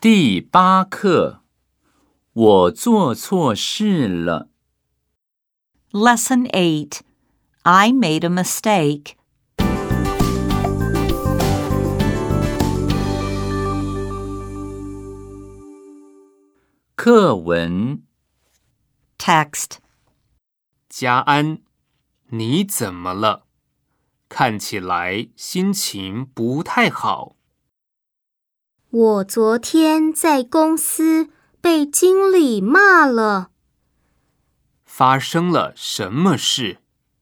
第8课，我做错事了。 Lesson 8. I made a mistake. 课文 Text. 家安，你怎么了？看起来心情不太好。 我昨天在公司被经理骂了。 发生了什么事？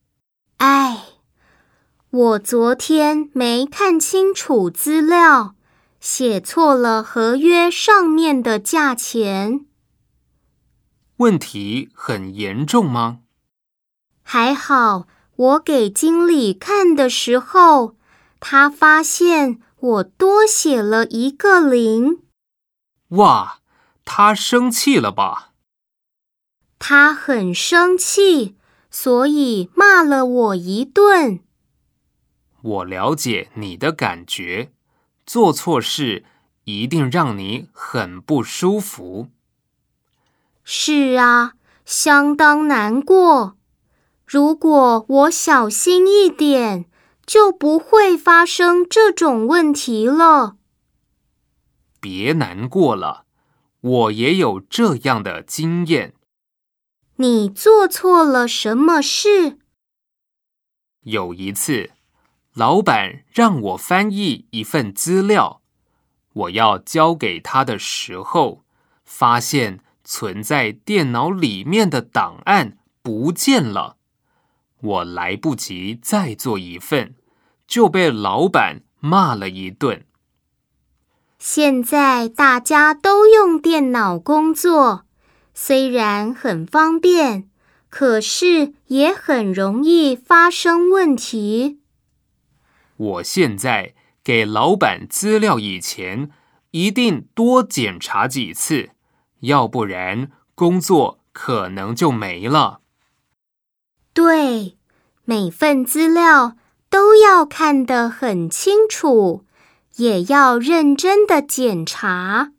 我昨天没看清楚资料，写错了合约上面的价钱。 问题很严重吗？ 还好，我给经理看的时候，他发现我多写了一个零。 哇，他生气了吧？ 他很生气，所以骂了我一顿。 我了解你的感觉，做错事一定让你很不舒服。 是啊，相当难过。如果我小心一点，就不会发生这种问题了。 别难过了，我也有这样的经验。 你做错了什么事？ 有一次，老板让我翻译一份资料，我要交给他的时候，发现存在电脑里面的档案不见了。我来不及再做一份，就被老板骂了一顿。 现在大家都用电脑工作，虽然很方便，可是也很容易发生问题。 我现在给老板资料以前，一定多检查几次，要不然工作可能就没了。 对，每份资料都要看得很清楚，也要认真的检查。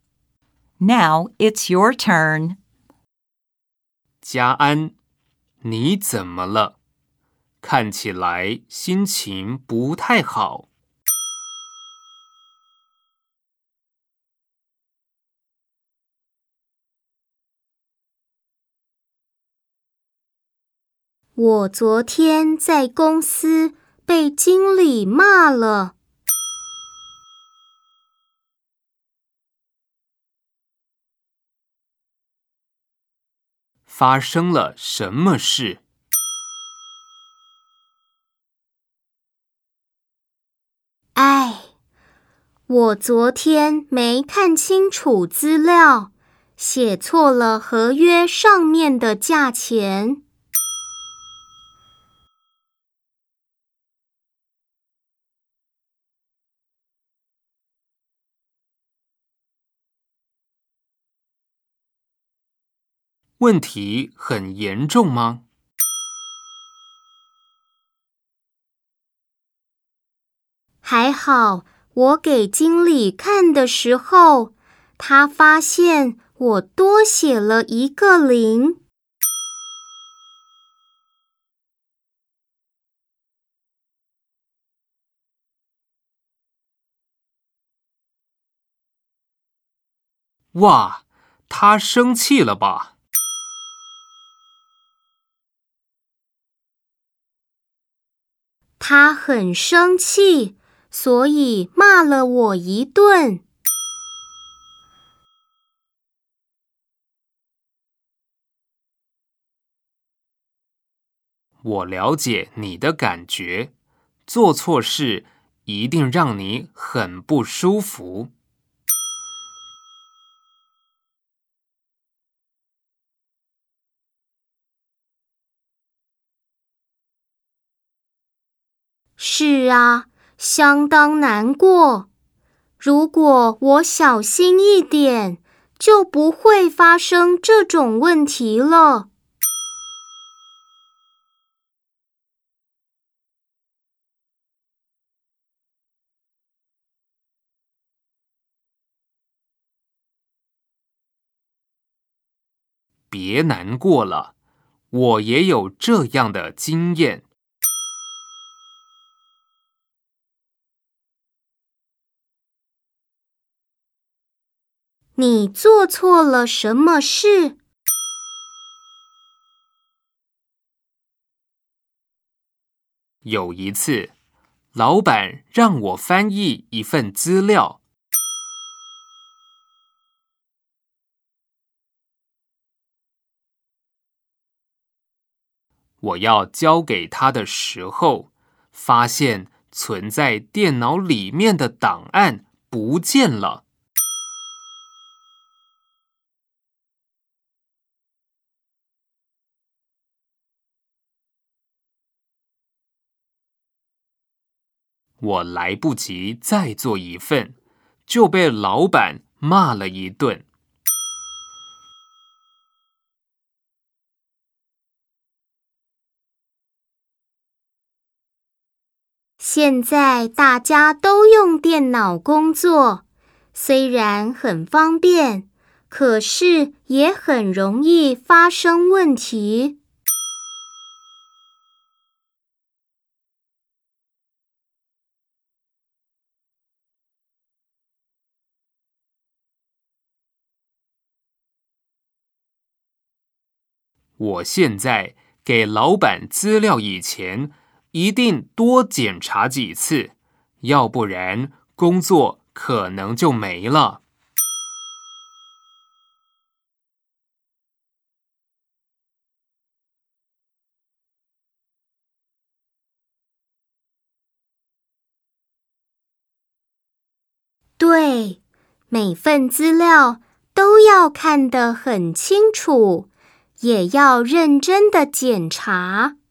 Now it's your turn. 家安，你怎么了？看起来心情不太好。 我昨天在公司被经理骂了。 发生了什么事？ 我昨天没看清楚资料，写错了合约上面的价钱。 问题很严重吗？ 还好，我给经理看的时候，他发现我多写了一个零。 哇，他生气了吧？ 他很生气，所以骂了我一顿。 我了解你的感觉，做错事一定让你很不舒服。 是啊，相当难过。如果我小心一点，就不会发生这种问题了。 别难过了，我也有这样的经验。 你做错了什么事？ 有一次，老板让我翻译一份资料。我要交给他的时候，发现存在电脑里面的档案不见了。我来不及再做一份，就被老板骂了一顿。 现在大家都用电脑工作，虽然很方便，可是也很容易发生问题。 我现在给老板资料以前，一定多检查几次，要不然工作可能就没了。 对，每份资料都要看得很清楚，也要认真的检查。